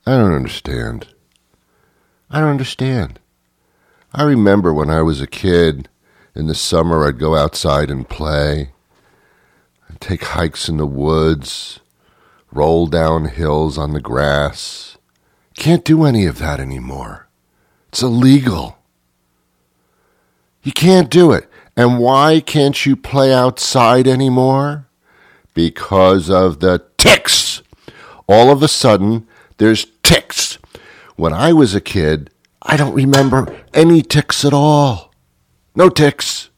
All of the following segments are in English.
I don't understand. I don't understand. I remember when I was a kid, in the summer I'd go outside and play. I'd take hikes in the woods, roll down hills on the grass. Can't do any of that anymore. It's illegal. You can't do it. And why can't you play outside anymore? Because of the ticks. All of a sudden, there's ticks. When I was a kid, I don't remember any ticks at all. No ticks.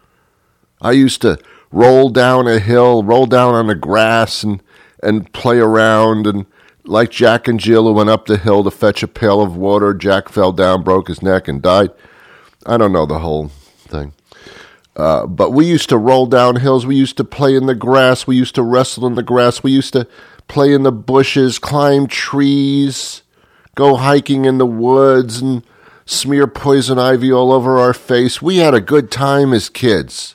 I used to roll down a hill, roll down on the grass and play around. And like Jack and Jill who went up the hill to fetch a pail of water, Jack fell down, broke his neck, and died. I don't know the whole thing. But we used to roll down hills. We used to play in the grass. We used to wrestle in the grass. We used to play in the bushes, climb trees, go hiking in the woods, and smear poison ivy all over our face. We had a good time as kids.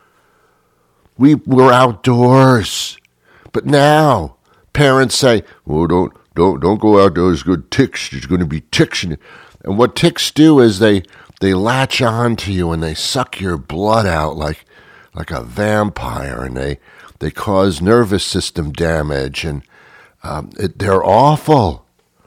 We were outdoors. But now, parents say, "Oh, don't go outdoors. There's good ticks. There's going to be ticks." And what ticks do is they latch on to you and they suck your blood out like a vampire, and they cause nervous system damage, and they're awful.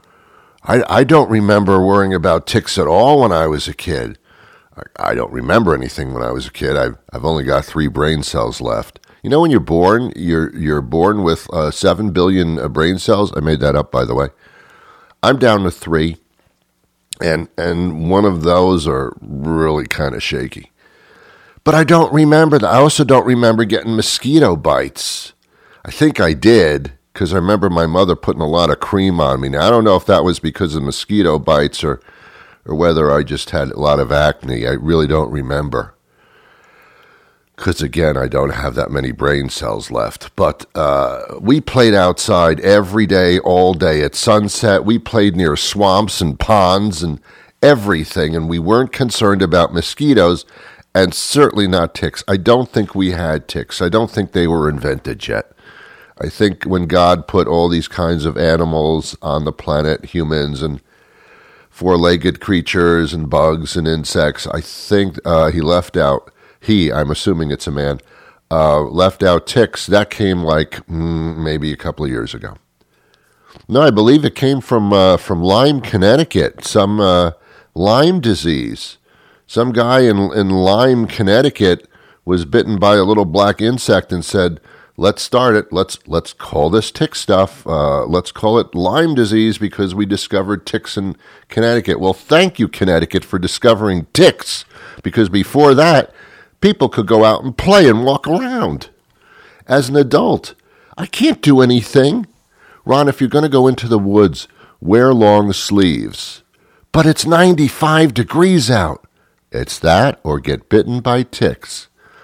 I don't remember worrying about ticks at all when I was a kid. I don't remember anything when I was a kid. I've only got 3 brain cells left. You know, when you're born, you're born with 7 billion brain cells. I made that up, by the way. I'm down to 3, and one of those are really kind of shaky. But I don't remember that. I also don't remember getting mosquito bites. I think I did, because I remember my mother putting a lot of cream on me. Now, I don't know if that was because of mosquito bites or whether I just had a lot of acne. I really don't remember. Because, again, I don't have that many brain cells left. But we played outside every day, all day. At sunset, we played near swamps and ponds and everything, and we weren't concerned about mosquitoes, and certainly not ticks. I don't think we had ticks. I don't think they were invented yet. I think when God put all these kinds of animals on the planet, humans and 4-legged creatures and bugs and insects, I think he left out, I'm assuming it's a man, left out ticks. That came like maybe a couple of years ago. No, I believe it came from Lyme, Connecticut, some Lyme disease. Some guy in Lyme, Connecticut was bitten by a little black insect and said, "Let's start it. Let's call this tick stuff. Let's call it Lyme disease because we discovered ticks in Connecticut." Well, thank you, Connecticut, for discovering ticks, because before that, people could go out and play and walk around. As an adult, I can't do anything. Ron, if you're going to go into the woods, wear long sleeves. But it's 95 degrees out. It's that or get bitten by ticks.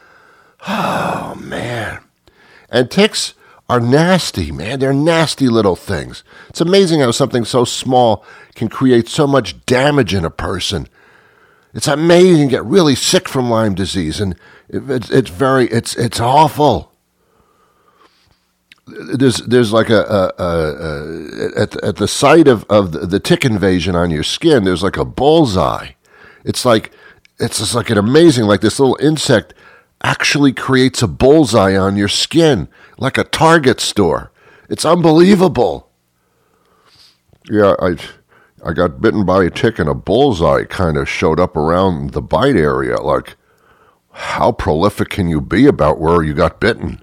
Oh, man. And ticks are nasty, man. They're nasty little things. It's amazing how something so small can create so much damage in a person. It's amazing to get really sick from Lyme disease, and it's awful. There's like at the site of the tick invasion on your skin, there's like a bullseye. It's just like an amazing, like this little insect actually creates a bullseye on your skin, like a Target store. It's unbelievable. Yeah, I got bitten by a tick and a bullseye kind of showed up around the bite area. Like, how prolific can you be about where you got bitten?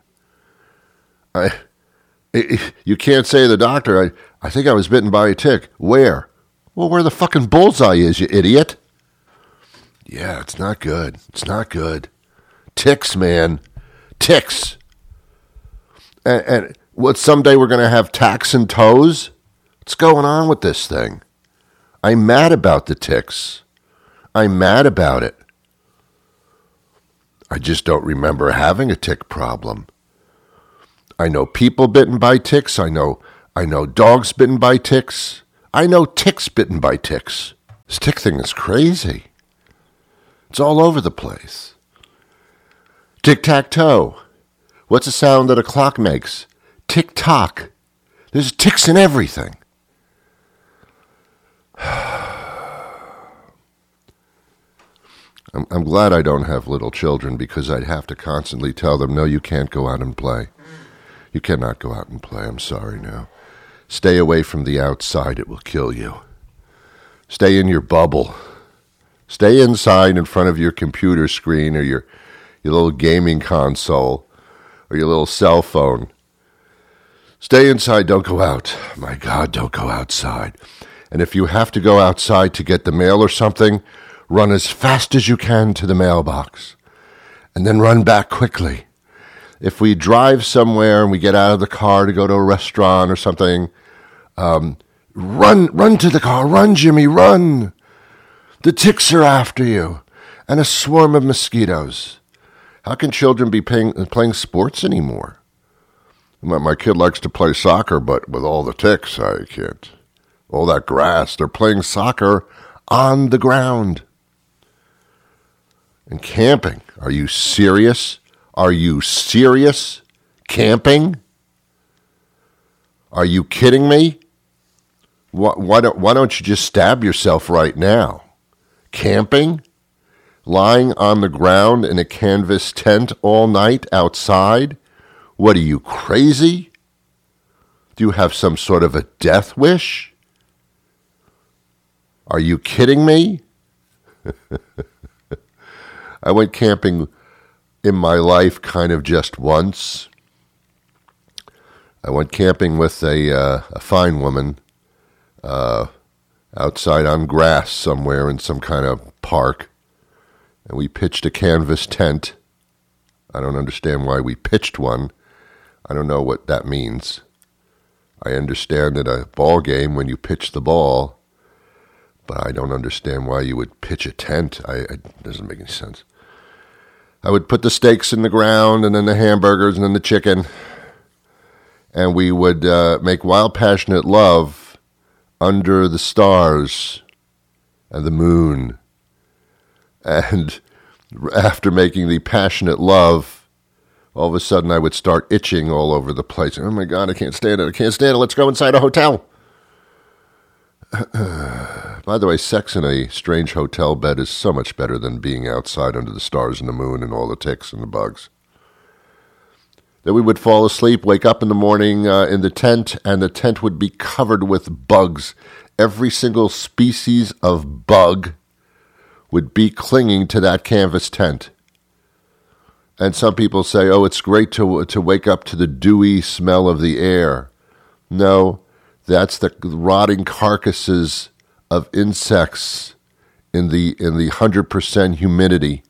You can't say to the doctor, I think I was bitten by a tick. Where? Well, where the fucking bullseye is, you idiot. Yeah, it's not good. It's not good. Ticks, man. Ticks. And what, someday we're going to have tacks and toes? What's going on with this thing? I'm mad about the ticks. I'm mad about it. I just don't remember having a tick problem. I know people bitten by ticks. I know dogs bitten by ticks. I know ticks bitten by ticks. This tick thing is crazy. It's all over the place. Tic-tac-toe. What's the sound that a clock makes? Tick-tock. There's ticks in everything. I'm glad I don't have little children because I'd have to constantly tell them, no, you can't go out and play. You cannot go out and play. I'm sorry now. Stay away from the outside. It will kill you. Stay in your bubble. Stay inside in front of your computer screen or your little gaming console or your little cell phone. Stay inside. Don't go out. My God, don't go outside. And if you have to go outside to get the mail or something, run as fast as you can to the mailbox. And then run back quickly. If we drive somewhere and we get out of the car to go to a restaurant or something, run to the car. Run, Jimmy, run. The ticks are after you. And a swarm of mosquitoes. How can children be playing sports anymore? My kid likes to play soccer, but with all the ticks, I can't. All that grass, they're playing soccer on the ground. And camping, are you serious? Are you serious? Camping? Are you kidding me? Why don't you just stab yourself right now? Camping? Lying on the ground in a canvas tent all night outside? What are you, crazy? Do you have some sort of a death wish? Are you kidding me? I went camping in my life kind of just once. I went camping with a fine woman outside on grass somewhere in some kind of park. And we pitched a canvas tent. I don't understand why we pitched one. I don't know what that means. I understand at a ball game when you pitch the ball, but I don't understand why you would pitch a tent. It doesn't make any sense. I would put the steaks in the ground and then the hamburgers and then the chicken, and we would make wild, passionate love under the stars and the moon. And after making the passionate love, all of a sudden I would start itching all over the place. Oh my God, I can't stand it. I can't stand it. Let's go inside a hotel. By the way, sex in a strange hotel bed is so much better than being outside under the stars and the moon and all the ticks and the bugs. Then we would fall asleep, wake up in the morning in the tent, and the tent would be covered with bugs. Every single species of bug would be clinging to that canvas tent. And some people say, oh, it's great to wake up to the dewy smell of the air. No, that's the rotting carcasses of insects in the 100% humidity.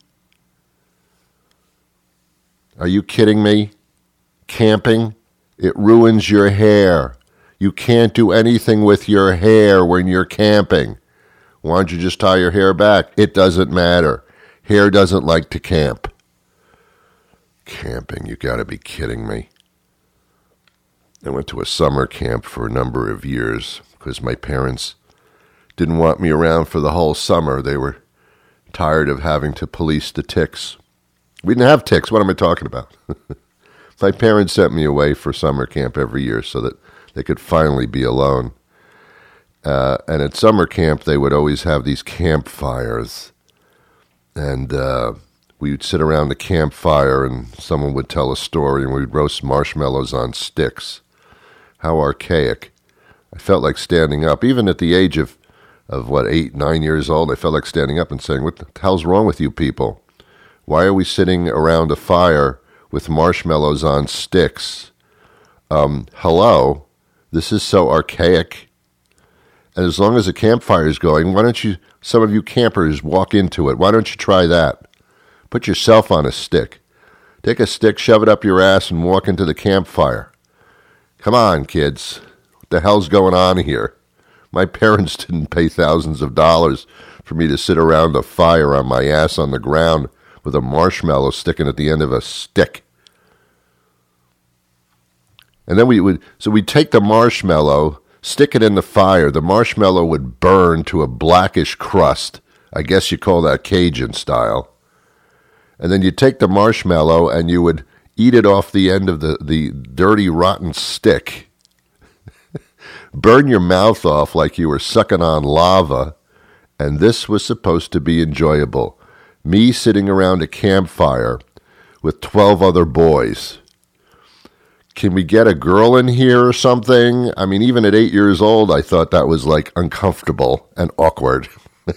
Are you kidding me? Camping, it ruins your hair. You can't do anything with your hair when you're camping. Why don't you just tie your hair back? It doesn't matter. Hair doesn't like to camp. Camping, you got to be kidding me. I went to a summer camp for a number of years because my parents didn't want me around for the whole summer. They were tired of having to police the ticks. We didn't have ticks. What am I talking about? My parents sent me away for summer camp every year so that they could finally be alone. And at summer camp, they would always have these campfires. And we would sit around the campfire and someone would tell a story and we'd roast marshmallows on sticks. How archaic. I felt like standing up. Even at the age of 8, 9 years old, I felt like standing up and saying, what the hell's wrong with you people? Why are we sitting around a fire with marshmallows on sticks? Hello? This is so archaic. And as long as the campfire is going, why don't you, some of you campers, walk into it? Why don't you try that? Put yourself on a stick. Take a stick, shove it up your ass, and walk into the campfire. Come on, kids. What the hell's going on here? My parents didn't pay thousands of dollars for me to sit around a fire on my ass on the ground with a marshmallow sticking at the end of a stick. And then we'd take the marshmallow, stick it in the fire. The marshmallow would burn to a blackish crust. I guess you call that Cajun style. And then you'd take the marshmallow and you would eat it off the end of the dirty, rotten stick. Burn your mouth off like you were sucking on lava. And this was supposed to be enjoyable. Me sitting around a campfire with 12 other boys. Can we get a girl in here or something? I mean, even at 8 years old, I thought that was like uncomfortable and awkward.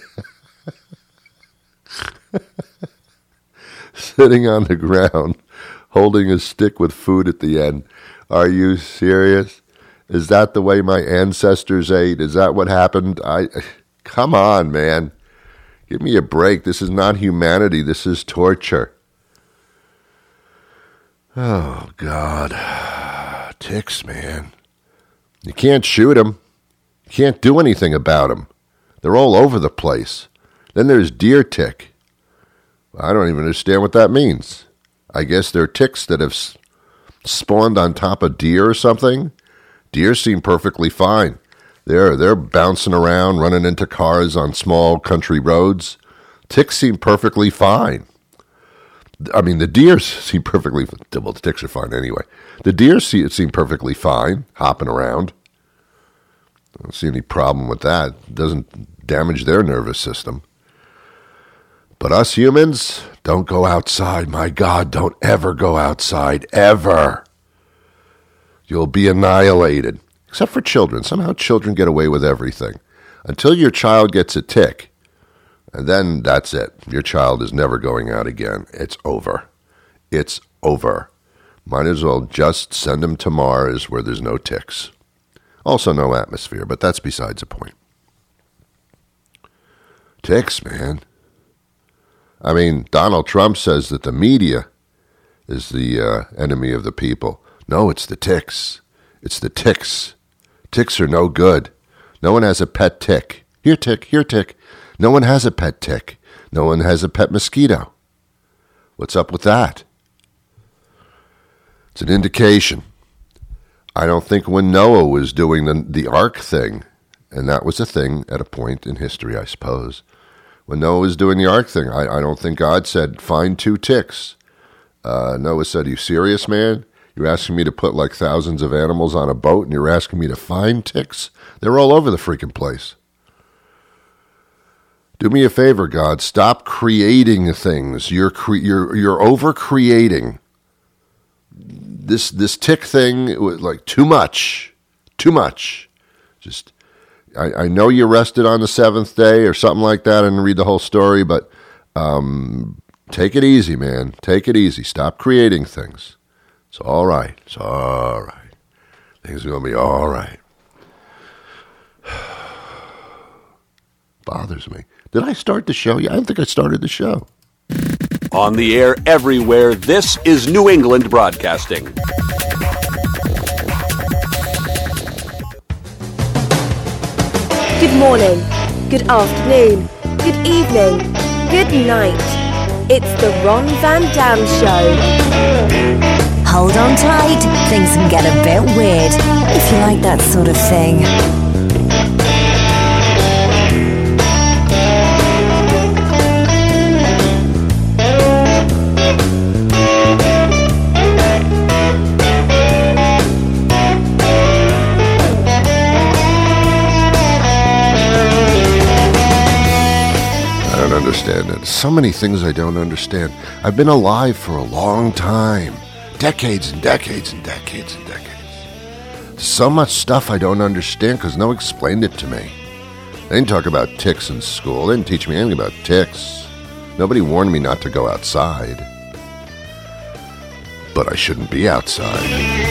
Sitting on the ground, holding a stick with food at the end. Are you serious? Is that the way my ancestors ate? Is that what happened? Come on, man. Give me a break. This is not humanity. This is torture. Oh, God. Ticks, man. You can't shoot them. You can't do anything about them. They're all over the place. Then there's deer tick. I don't even understand what that means. I guess they're ticks that have spawned on top of deer or something. Deer seem perfectly fine. They're bouncing around, running into cars on small country roads. Ticks seem perfectly fine. I mean, the deer seem perfectly... Well, the ticks are fine anyway. The deer seem perfectly fine, hopping around. I don't see any problem with that. It doesn't damage their nervous system. But us humans, don't go outside. My God, don't ever go outside, ever. You'll be annihilated. Except for children. Somehow children get away with everything. Until your child gets a tick. And then that's it. Your child is never going out again. It's over. It's over. Might as well just send them to Mars where there's no ticks. Also no atmosphere, but that's besides the point. Ticks, man. I mean, Donald Trump says that the media is the enemy of the people. No, it's the ticks. It's the ticks. Ticks are no good. No one has a pet tick. Here, tick. Here, tick. No one has a pet tick. No one has a pet mosquito. What's up with that? It's an indication. I don't think when Noah was doing the ark thing, and that was a thing at a point in history, I suppose. When Noah was doing the ark thing, I don't think God said, find 2 ticks. Noah said, are you serious, man? You're asking me to put like thousands of animals on a boat, and you're asking me to find ticks? They're all over the freaking place. Do me a favor, God. Stop creating things. You're over-creating. This tick thing was like too much. Too much. Just, I know you rested on the 7th day or something like that. I didn't read the whole story, but take it easy, man. Take it easy. Stop creating things. It's all right. It's all right. Things are going to be all right. Bothers me. Did I start the show? Yeah, I don't think I started the show. On the air everywhere, this is New England Broadcasting. Good morning, good afternoon, good evening, good night. It's the Ron Van Dam Show. Hold on tight, things can get a bit weird, if you like that sort of thing. Understand it. So many things I don't understand. I've been alive for a long time. Decades and decades and decades and decades. So much stuff I don't understand because no one explained it to me. They didn't talk about ticks in school. They didn't teach me anything about ticks. Nobody warned me not to go outside. But I shouldn't be outside.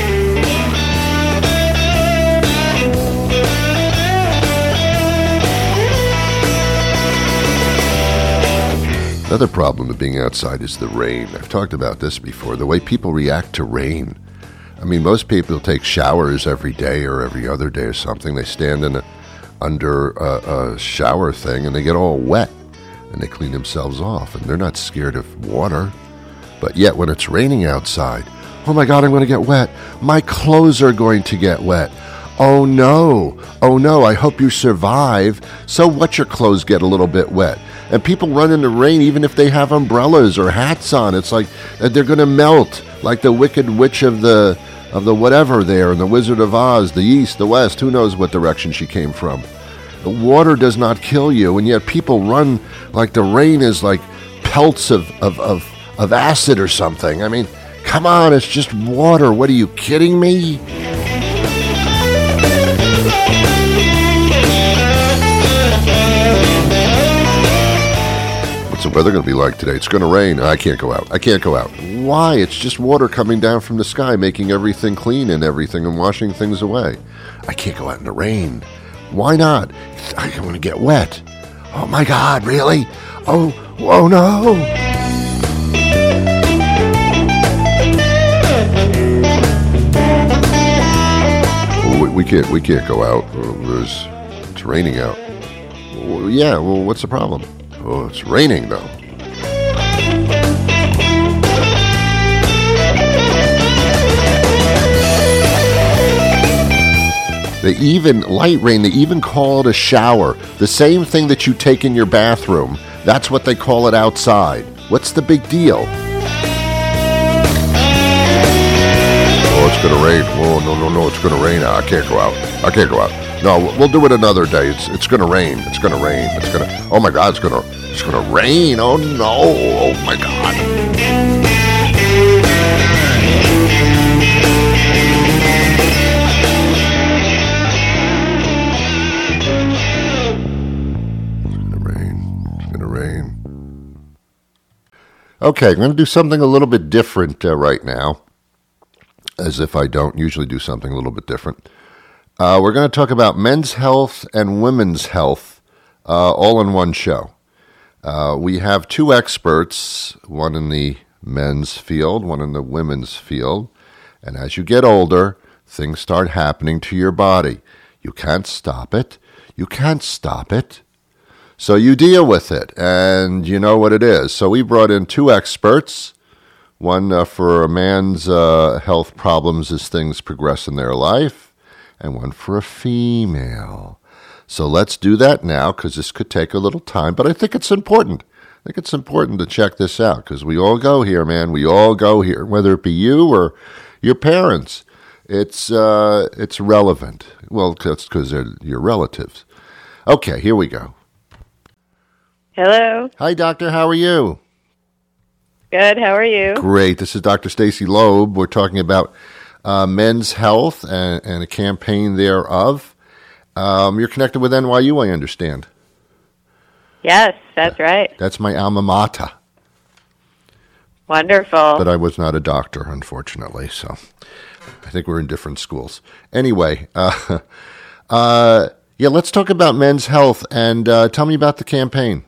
Another problem with being outside is the rain. I've talked about this before, the way people react to rain. I mean, most people take showers every day or every other day or something. They stand under a shower thing and they get all wet and they clean themselves off and they're not scared of water. But yet when it's raining outside, oh my God, I'm going to get wet. My clothes are going to get wet. Oh no, I hope you survive. So what, your clothes get a little bit wet. And people run in the rain even if they have umbrellas or hats on. It's like they're going to melt, like the Wicked Witch of the whatever there, and the Wizard of Oz, the East, the West, who knows what direction she came from. The water does not kill you, and yet people run like the rain is like pelts of acid or something. I mean, come on, it's just water. What, are you kidding me? What's the weather going to be like today? It's going to rain. I can't go out. I can't go out. Why? It's just water coming down from the sky, making everything clean and everything and washing things away. I can't go out in the rain. Why not? I want to get wet. Oh my God, really? Oh no. We can't go out. It's raining out. Well, yeah, well, what's the problem? Oh, it's raining though. They even, light rain, they even call it a shower. The same thing that you take in your bathroom, that's what they call it outside. What's the big deal? Oh, it's going to rain. Oh, no, it's going to rain. I can't go out. No, we'll do it another day. It's going to rain. It's going to rain. Oh my God, it's going to rain. Oh no. Oh my God. Okay, I'm going to do something a little bit different right now, as if I don't usually do something a little bit different. We're going to talk about men's health and women's health all in one show. We have two experts, one in the men's field, one in the women's field. And as you get older, things start happening to your body. You can't stop it. So you deal with it, and you know what it is. So we brought in two experts, one for a man's health problems as things progress in their life, and one for a female. So let's do that now, because this could take a little time, but I think it's important. I think it's important to check this out, because we all go here, man. We all go here, whether it be you or your parents. It's relevant. Well, that's because they're your relatives. Okay, here we go. Hello. Hi, doctor. How are you? Good. How are you? Great. This is Dr. Stacy Loeb. We're talking about men's health and a campaign thereof. You're connected with NYU, I understand. Yes, that's right. That's my alma mater. Wonderful. But I was not a doctor, unfortunately, so I think we're in different schools. Anyway, let's talk about men's health, and tell me about the campaign.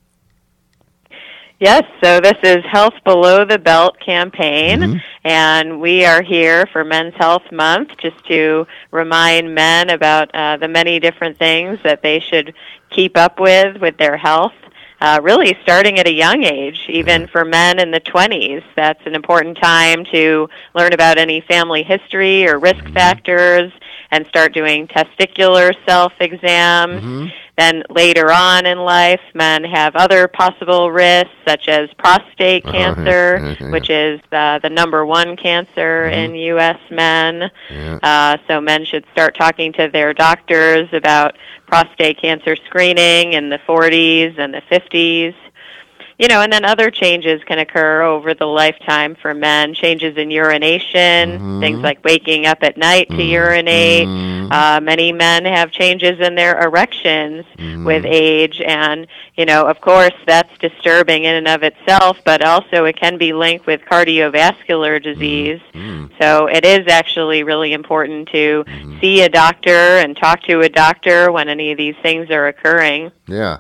Yes, so this is Health Below the Belt campaign, and we are here for Men's Health Month just to remind men about the many different things that they should keep up with their health, really starting at a young age, even for men in the 20s. That's an important time to learn about any family history or risk factors and start doing testicular self-exams. Then later on in life, men have other possible risks, such as prostate cancer, which is the number one cancer in U.S. men. So men should start talking to their doctors about prostate cancer screening in the 40s and the 50s. You know, and then other changes can occur over the lifetime for men, changes in urination, things like waking up at night to urinate. Many men have changes in their erections with age, and, you know, of course, that's disturbing in and of itself, but also it can be linked with cardiovascular disease. So it is actually really important to see a doctor and talk to a doctor when any of these things are occurring. Yeah.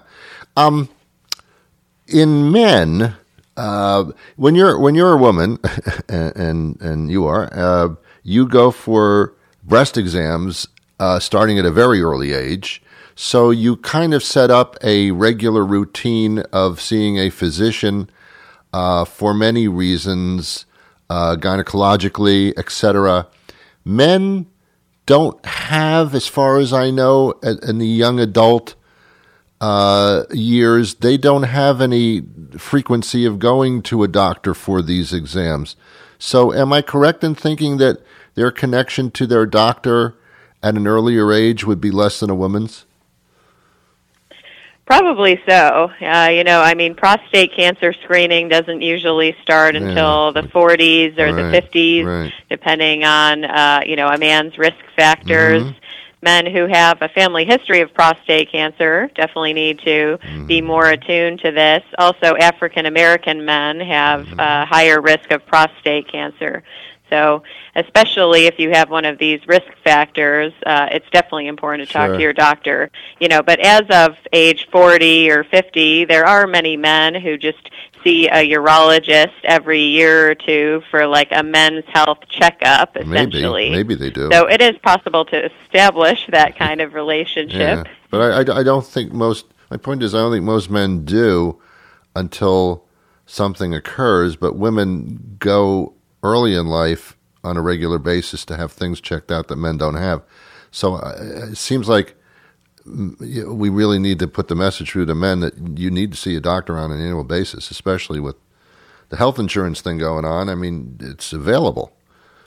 In men, when you're a woman, and you are, you go for breast exams starting at a very early age. So you kind of set up a regular routine of seeing a physician for many reasons, gynecologically, etc. Men don't have, as far as I know, in the young adult years, they don't have any frequency of going to a doctor for these exams. So am I correct in thinking that their connection to their doctor at an earlier age would be less than a woman's? Probably so. Prostate cancer screening doesn't usually start until the 40s or the 50s, depending on, a man's risk factors. Mm-hmm. Men who have a family history of prostate cancer definitely need to be more attuned to this. Also, African American men have a higher risk of prostate cancer. So especially if you have one of these risk factors, it's definitely important to talk to your doctor. But as of age 40 or 50, there are many men who just see a urologist every year or two for like a men's health checkup, essentially. Maybe they do. So it is possible to establish that kind of relationship. Yeah. But I don't think my point is I don't think most men do until something occurs, but women go early in life on a regular basis to have things checked out that men don't have. So it seems like we really need to put the message through to men that you need to see a doctor on an annual basis, especially with the health insurance thing going on. I mean, it's available.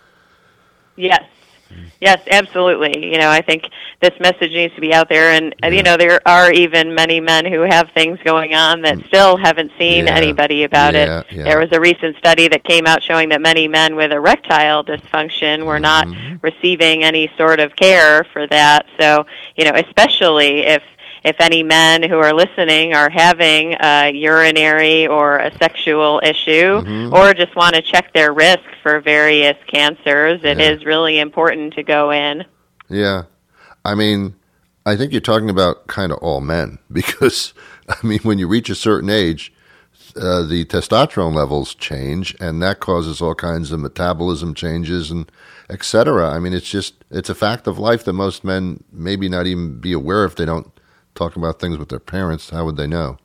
Yes, absolutely. I think this message needs to be out there. And, there are even many men who have things going on that still haven't seen anybody about it. Yeah. There was a recent study that came out showing that many men with erectile dysfunction were not receiving any sort of care for that. So, especially if any men who are listening are having a urinary or a sexual issue or just want to check their risk for various cancers, it is really important to go in. Yeah. I mean, I think you're talking about kind of all men because, when you reach a certain age, the testosterone levels change, and that causes all kinds of metabolism changes and et cetera. It's a fact of life that most men maybe not even be aware if they don't talk about things with their parents. How would they know?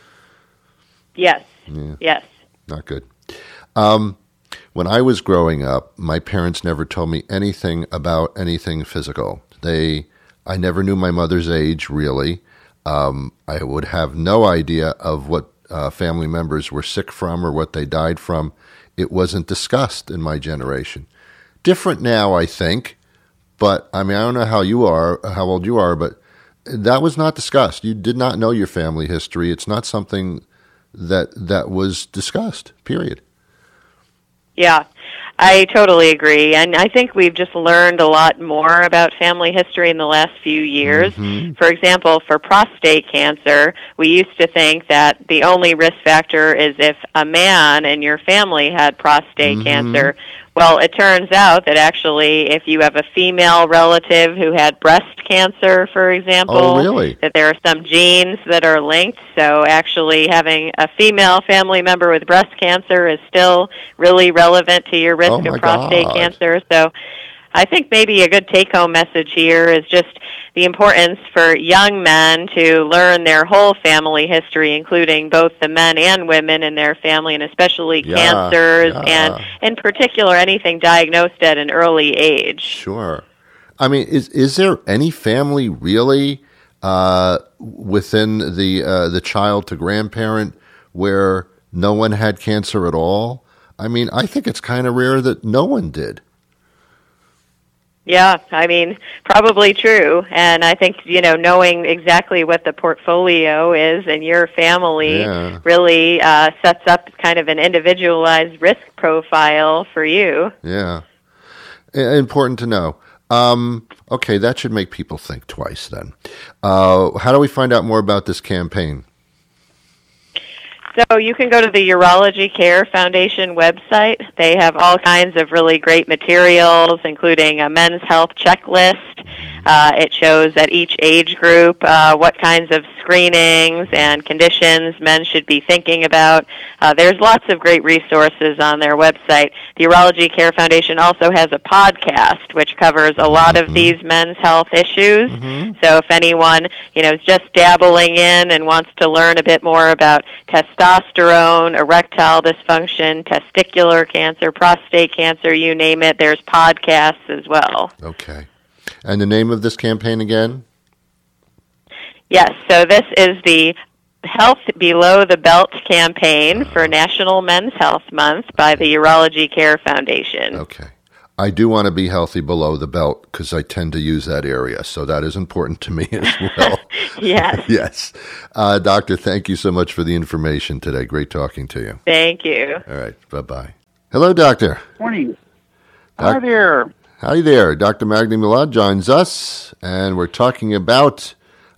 Yes. Not good. When I was growing up, my parents never told me anything about anything physical. I never knew my mother's age, really. I would have no idea of what family members were sick from or what they died from. It wasn't discussed in my generation. Different now, I think. But, I don't know how old you are, but that was not discussed. You did not know your family history. It's not something that was discussed, period. Yeah, I totally agree. And I think we've just learned a lot more about family history in the last few years. For example, for prostate cancer, we used to think that the only risk factor is if a man in your family had prostate cancer. Well, it turns out that actually if you have a female relative who had breast cancer, for example, that there are some genes that are linked. So actually having a female family member with breast cancer is still really relevant to your risk of prostate cancer. So I think maybe a good take-home message here is just the importance for young men to learn their whole family history, including both the men and women in their family, and especially cancers, and in particular anything diagnosed at an early age. Sure. Is there any family really within the child to grandparent where no one had cancer at all? I think it's kind of rare that no one did. Yeah, probably true. And I think, knowing exactly what the portfolio is in your family really sets up kind of an individualized risk profile for you. Yeah. Important to know. Okay, that should make people think twice then. How do we find out more about this campaign? So you can go to the Urology Care Foundation website. They have all kinds of really great materials, including a men's health checklist. It shows at each age group what kinds of screenings and conditions men should be thinking about. There's lots of great resources on their website. The Urology Care Foundation also has a podcast which covers a lot of these men's health issues. So if anyone is just dabbling in and wants to learn a bit more about testosterone, erectile dysfunction, testicular cancer, prostate cancer, you name it, there's podcasts as well. Okay. And the name of this campaign again? Yes, so this is the Health Below the Belt campaign for National Men's Health Month by the Urology Care Foundation. Okay. I do want to be healthy below the belt because I tend to use that area. So that is important to me as well. Yes. Yes. Doctor, thank you so much for the information today. Great talking to you. Thank you. All right. Bye-bye. Hello, Doctor. Morning. Hi there. Hi there. Dr. Magni Milad joins us, and we're talking about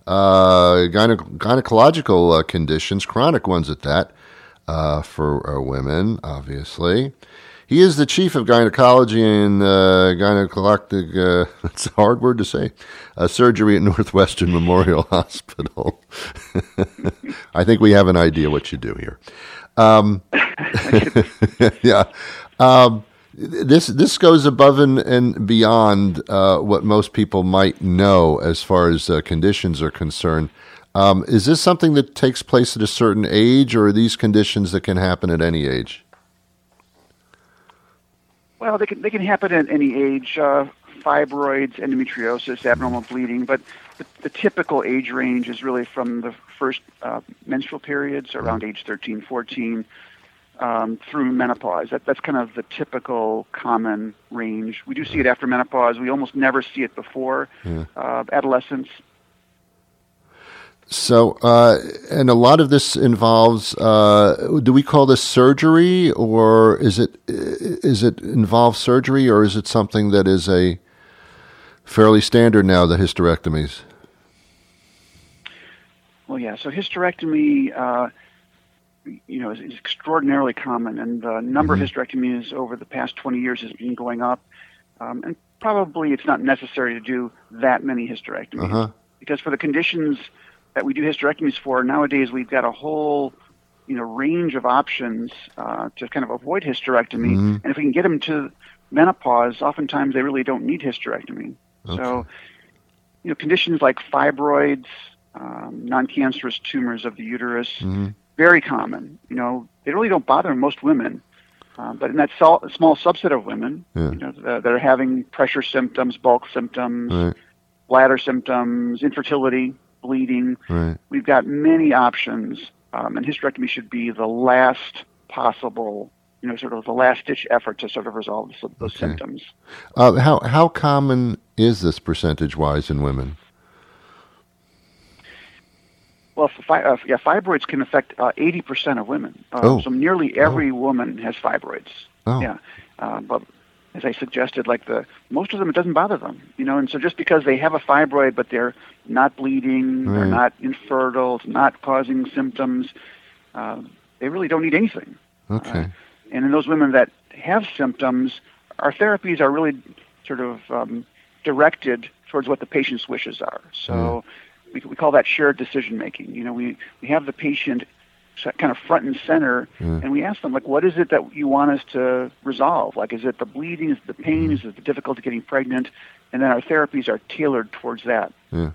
gynecological conditions, chronic ones at that, for women, obviously. He is the chief of gynecology and gynecologic, that's a hard word to say, surgery at Northwestern Memorial Hospital. I think we have an idea what you do here. Yeah. This goes above and beyond what most people might know as far as conditions are concerned. Is this something that takes place at a certain age, or are these conditions that can happen at any age? Well, they can happen at any age. Fibroids, endometriosis, abnormal bleeding, but the typical age range is really from the first menstrual periods, around age 13, 14, through menopause. That's kind of the typical common range. We do see it after menopause. We almost never see it before adolescence. So, and a lot of this involves, do we call this surgery, or is it involve surgery, or is it something that is a fairly standard now, the hysterectomies? Well, yeah, so hysterectomy, is extraordinarily common, and the number of hysterectomies over the past 20 years has been going up, and probably it's not necessary to do that many hysterectomies, because for the conditions that we do hysterectomies for, nowadays we've got a whole, range of options to kind of avoid hysterectomy. And if we can get them to menopause, oftentimes they really don't need hysterectomy. Okay. So, conditions like fibroids, non-cancerous tumors of the uterus, very common. They really don't bother most women. But in that small subset of women, that are having pressure symptoms, bulk symptoms, bladder symptoms, infertility, bleeding. Right. We've got many options, and hysterectomy should be the last possible, sort of the last-ditch effort to sort of resolve those symptoms. How common is this percentage-wise in women? Well, fibroids can affect 80% of women. So nearly every woman has fibroids. Oh. Yeah, but as I suggested, most of them, it doesn't bother them, and so just because they have a fibroid, but they're not bleeding, they're not infertile, it's not causing symptoms, they really don't need anything. Okay. And in those women that have symptoms, our therapies are really sort of directed towards what the patient's wishes are. So we call that shared decision making. We have the patient kind of front and center, and we ask them, what is it that you want us to resolve? Is it the bleeding? Is it the pain? Is it the difficulty getting pregnant? And then our therapies are tailored towards that. Yeah.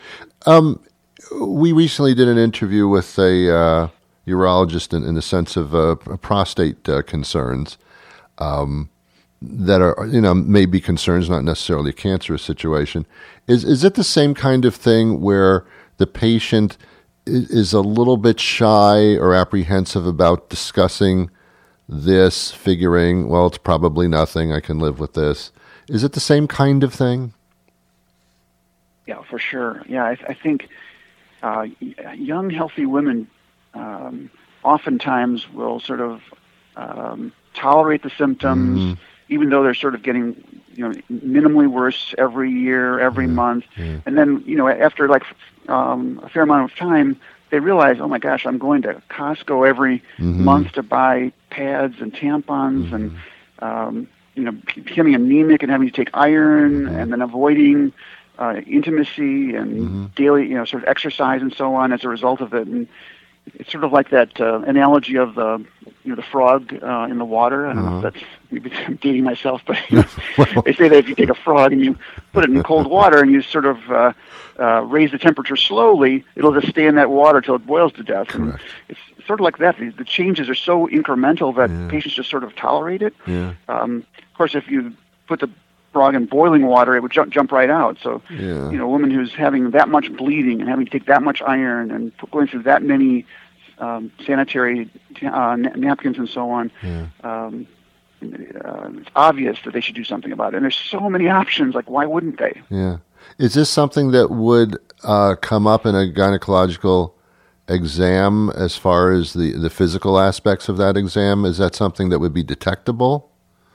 We recently did an interview with a urologist in the sense of prostate concerns that are, may be concerns, not necessarily a cancerous situation. Is it the same kind of thing where the patient is a little bit shy or apprehensive about discussing this, figuring, well, it's probably nothing, I can live with this? Is it the same kind of thing? Yeah, for sure. Yeah, I think young, healthy women oftentimes will sort of tolerate the symptoms, even though they're sort of getting, minimally worse every year, every month. And then, after a fair amount of time, they realize, oh my gosh, I'm going to Costco every month to buy pads and tampons and, becoming anemic and having to take iron and then avoiding intimacy and daily, sort of exercise and so on as a result of it. And it's sort of like that analogy of the frog in the water. I don't know if that's, maybe I'm dating myself, but they say that if you take a frog and you put it in cold water and you sort of raise the temperature slowly, it'll just stay in that water till it boils to death. And it's sort of like that. The changes are so incremental that patients just sort of tolerate it. Yeah. Of course, if you put the frog in boiling water, it would jump right out. So, a woman who's having that much bleeding and having to take that much iron and going through that many sanitary napkins and so on, it's obvious that they should do something about it. And there's so many options. Like, why wouldn't they? Yeah. Is this something that would come up in a gynecological exam as far as the physical aspects of that exam? Is that something that would be detectable?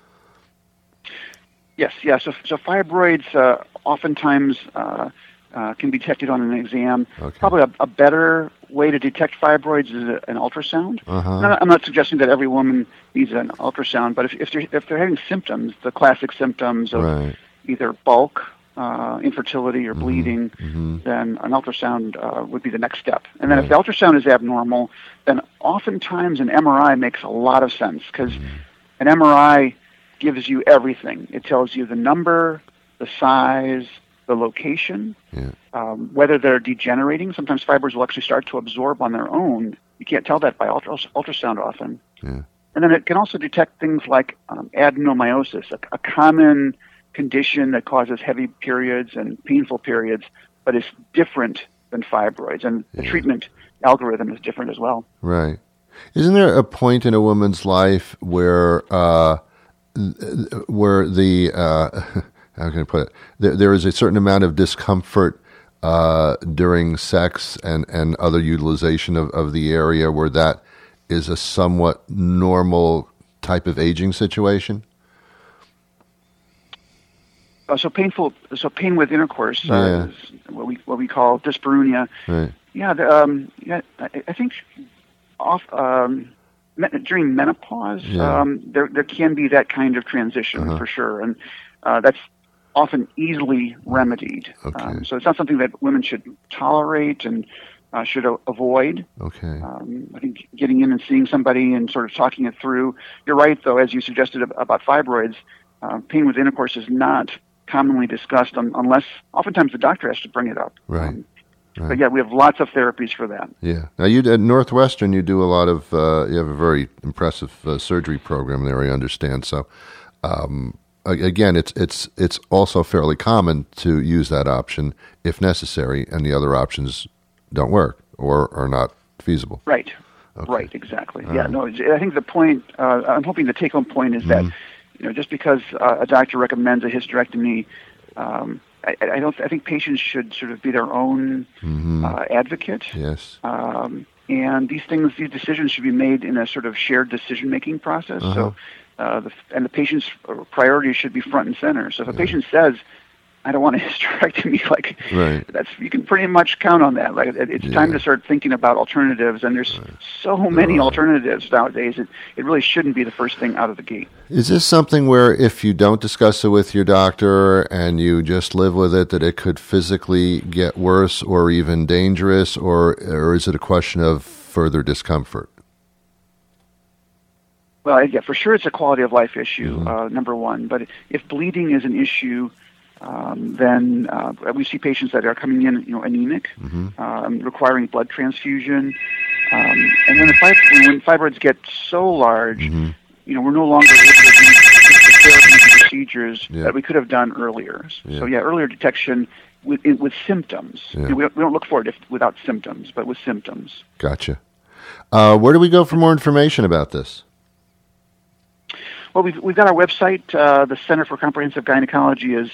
Yes, yeah. So fibroids oftentimes can be detected on an exam. Okay. Probably a better way to detect fibroids is an ultrasound. I'm not suggesting that every woman needs an ultrasound, but if they're having symptoms, the classic symptoms of either bulk, infertility, or bleeding, then an ultrasound would be the next step. And then if the ultrasound is abnormal, then oftentimes an MRI makes a lot of sense, because an MRI gives you everything. It tells you the number, the size, the location, whether they're degenerating. Sometimes fibers will actually start to absorb on their own. You can't tell that by ultrasound often. And then it can also detect things like adenomyosis, a common condition that causes heavy periods and painful periods, but is different than fibroids. And the treatment algorithm is different as well. Right. Isn't there a point in a woman's life where the how can I put it? There is a certain amount of discomfort during sex and other utilization of the area where that is a somewhat normal type of aging situation? So pain with intercourse is what we call dyspareunia. Right. Yeah, I think during menopause, there can be that kind of transition for sure, and that's often easily remedied. Okay. So it's not something that women should tolerate and should avoid. Okay. I think getting in and seeing somebody and sort of talking it through. You're right, though, as you suggested about fibroids, pain with intercourse is not commonly discussed unless oftentimes the doctor has to bring it up. Right. But yeah, we have lots of therapies for that. Yeah. Now, at Northwestern, you do a lot of, you have a very impressive surgery program there, I understand. So, again, it's also fairly common to use that option if necessary, and the other options don't work or are not feasible. Right. Okay. Right. Exactly. No. I think the point. I'm hoping the take-home point is that just because a doctor recommends a hysterectomy, I think patients should sort of be their own advocate. Yes. And these decisions should be made in a sort of shared decision-making process. So, the patient's priorities should be front and center. So if a patient says, "I don't want a hysterectomy," that's, you can pretty much count on that. Like, it's time to start thinking about alternatives, and there's so many alternatives nowadays. It really shouldn't be the first thing out of the gate. Is this something where if you don't discuss it with your doctor and you just live with it, that it could physically get worse or even dangerous, or is it a question of further discomfort? Well, yeah, for sure it's a quality of life issue, number one. But if bleeding is an issue, then we see patients that are coming in, anemic, requiring blood transfusion. And then when fibroids get so large, we're no longer able to do the therapies and procedures that we could have done earlier. So, earlier detection with symptoms. We don't look for it without symptoms, but with symptoms. Gotcha. Where do we go for more information about this? Well, we've got our website. The Center for Comprehensive Gynecology is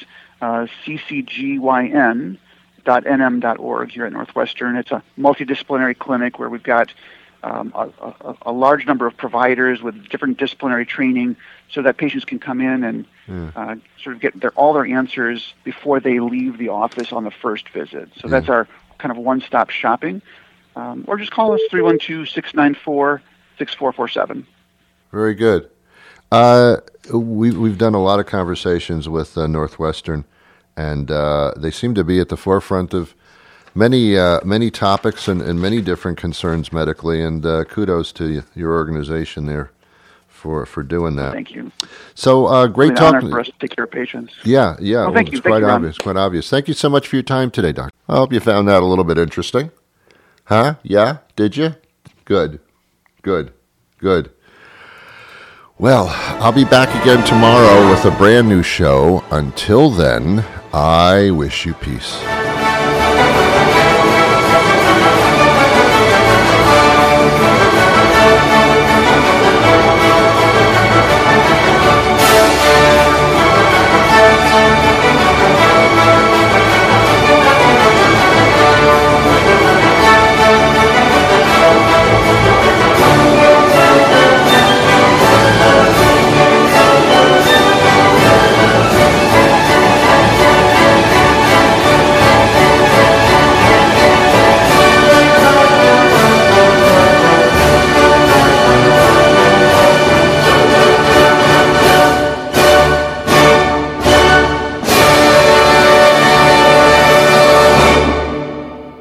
ccgyn.nm.org here at Northwestern. It's a multidisciplinary clinic where we've got a large number of providers with different disciplinary training, so that patients can come in and sort of get all their answers before they leave the office on the first visit. So that's our kind of one-stop shopping. Or just call us 312-694-6447. Very good. We've done a lot of conversations with Northwestern, and they seem to be at the forefront of many topics and many different concerns medically. And kudos to your organization there for doing that. Thank you. So great talking. It's an honor for us to take care of patients. Yeah. Well, thank you. It's quite obvious. Quite obvious. Thank you so much for your time today, Doctor. I hope you found that a little bit interesting. Huh? Yeah? Did you? Good. Well, I'll be back again tomorrow with a brand new show. Until then, I wish you peace.